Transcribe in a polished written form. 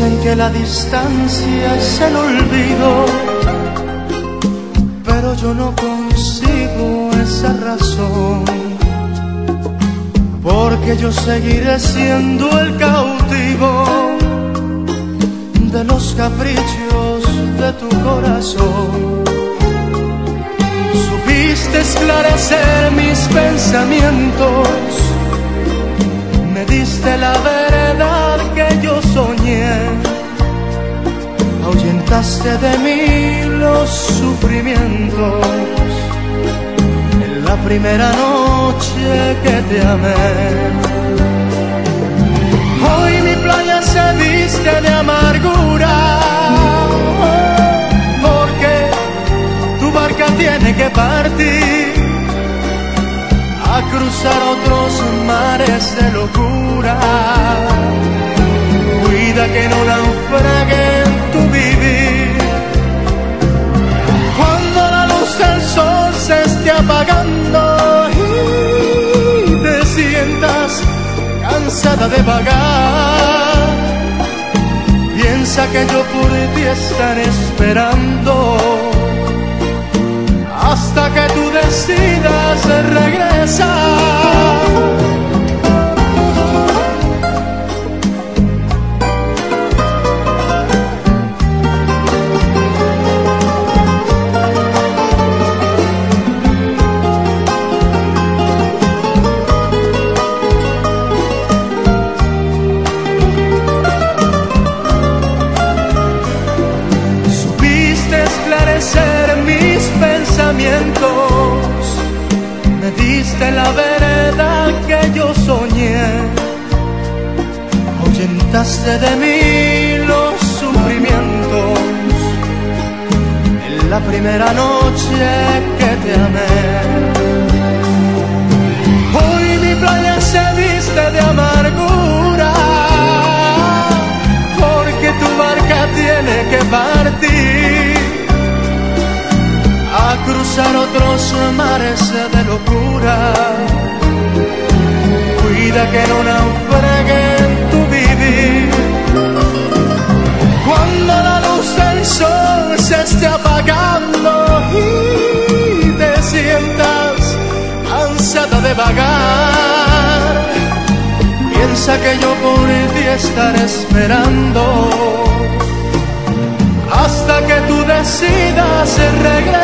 Dicen que la distancia es el olvido, pero yo no consigo esa razón, porque yo seguiré siendo el cautivo de los caprichos de tu corazón. Supiste esclarecer mis pensamientos, me diste la verdad que yo soñé, ahuyentaste de mí los sufrimientos en la primera noche que te amé. Hoy mi playa se viste de amargura, porque tu barca tiene que partir a cruzar otros mares de locura. Cuida que no naufrague en tu vivir. Cuando la luz del sol se esté apagando y te sientas cansada de vagar, piensa que yo por ti estaré esperando hasta que tú decidas regresar. Mis pensamientos, me diste la verdad que yo soñé, ahuyentaste de mí los sufrimientos en la primera noche que te amé. Hoy mi playa se viste de amargura, porque tu barca tiene que partir a cruzar otros mares de locura. Cuida que no naufrague en tu vivir. Cuando la luz del sol se esté apagando y te sientas cansada de vagar, piensa que yo por ti estaré esperando hasta que tú decidas regresar.